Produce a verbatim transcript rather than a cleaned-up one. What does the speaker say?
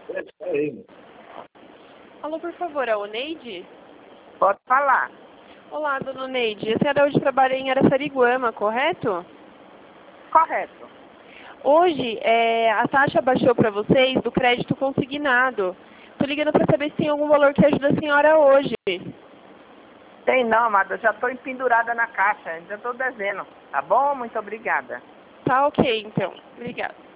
É isso aí. Alô, por favor, é o Neide? Pode falar. Olá, dona Neide. A senhora hoje trabalha em Araçariguama, correto? Correto. Hoje, é, a taxa baixou para vocês do crédito consignado. Estou ligando para saber se tem algum valor que ajuda a senhora hoje. Tem não, amada. Eu já estou empendurada na caixa. Já estou devendo. Tá bom? Muito obrigada. Tá ok, então. Obrigada.